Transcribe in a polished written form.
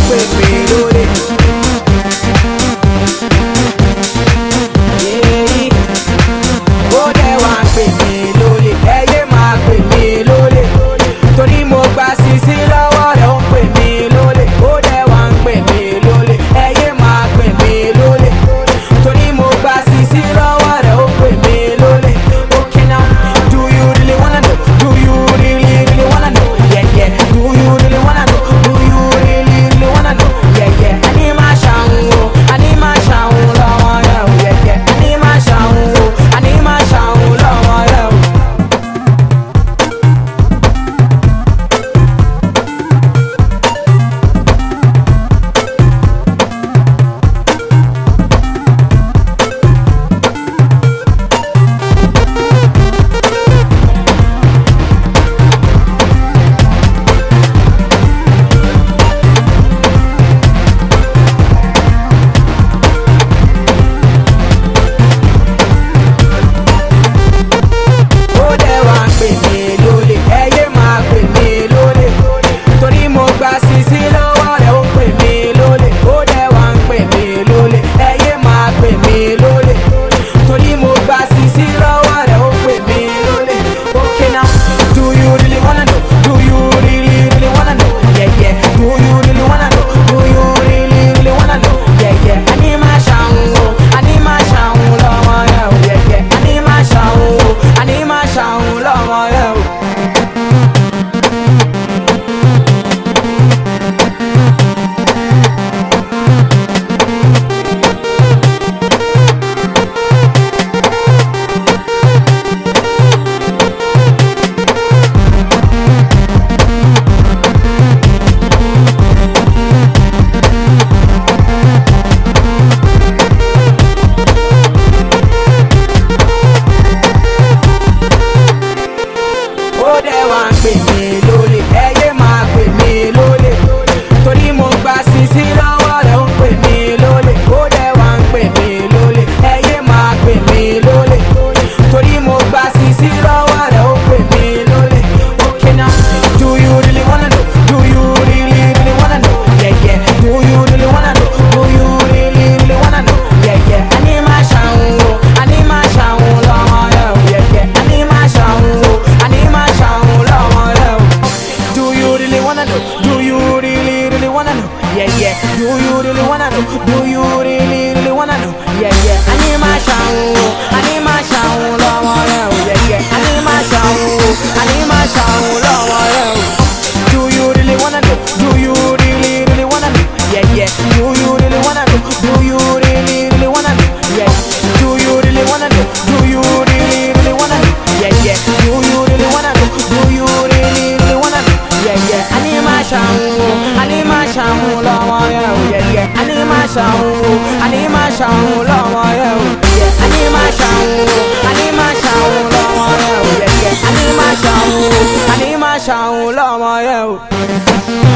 pè mí lólè. Ó dẹ̀ wá ń pè mí lólè, ẹyẹ máa pè mí lólè. Torí mo gba sisi lọ́wọ́ rẹ̀ ó ń pè mí lólè. Ó dẹ̀ wá ń pè mí lólè, ẹyẹ máa pè mí lólè. Torí mo gba sisi lọ́wọ́ rẹ̀ ó ń pè mí lólè. Okay now, do you really wanna know? Do you really wanna know? Yeah, yeah. Do you really wanna know? Do you really wanna know? Yeah, yeah. Ani ma ṣàwọn o, ani ma ṣàwọn lọ́wọ́ rẹ̀ o. Yeah, yeah. Ani ma ṣàwọn o, ani ma ṣàwọn lọ́wọ́ rẹ̀ o. Ó dẹ̀ wá ń pè mí lólè, ẹyẹ máa pè mí lólè. Torí mo gba sisi lọ́wọ́ rẹ̀ ó ń pè mí lólè. Ó dẹ̀ wá ń pè mí lólè, ẹyẹ máa pè mí lólè. Torí mo gba sisi lọ́wọ́ rẹ̀ ó ń pè mí lólè. Okay now, do you really wanna know? Do you really wanna know? Yeah, yeah. Do you really wanna know? Do you really wanna know? Yeah, yeah. Ani ma ṣàwọn o, ani ma ṣàwọn lọ́wọ́ rẹ̀ o. Yeah, yeah. Ani ma ṣàwọn o, ani ma ṣàwọn lọ́wọ́ rẹ̀ o. Ó dẹ̀ wá ń pè mí lólè, ẹyẹ máa pè mí lólè. Torí mo gba sisi lọ́wọ́ rẹ̀ ó ń pè mí lólè. Ó dẹ̀ wá ń pè mí lólè, ẹyẹ máa pè mí lólè. Torí mo gba sisi lọ́wọ́ rẹ̀ ó ń pè mí lólè. Okay now, do you really wanna know? Do you really wanna know? Yeah, yeah. Do you really wanna know? Do you really wanna know? Yeah, yeah. Ani ma ṣàwọn o, ani ma ṣàwọn lọ́wọ́ rẹ̀ o. Yeah, yeah. Ani ma ṣàwọn o, ani ma ṣàwọn lọ́wọ́ rẹ̀ o. Do you really wanna know? Do you really wanna know? Yeah, yeah. Do you really wanna know? Do you really wanna know? Yeah, yeah. Ani ma ṣàwọn o, ani ma ṣàwọn lọ́wọ́ rẹ̀ o. Yeah, yeah. Ani ma ṣàwọn o, ani ma ṣàwọn lọ́wọ́ rẹ̀ o. Do you really wanna know? Do you really wanna know? Yeah, yeah. Do you really wanna know? Do you really wanna know? Yeah. Do you really wanna know? Do you really wanna know? Yeah, yeah. Do you really wanna know? Do you really wanna know? Yeah, yeah. Ani ma ṣàwọn o, ani ma ṣàwọn lọ́wọ́ rẹ̀ o. Yeah, yeah. Ani ma ṣàwọn o, ani ma ṣàwọn lọ́wọ́ rẹ̀ o. Yeah. Ani ma ṣàwọn o, ani ma ṣàwọn lọ́wọ́ rẹ̀ o. Yeah, yeah. Ani ma ṣàwọn o, ani ma ṣàwọn lọ́wọ́ rẹ̀ o.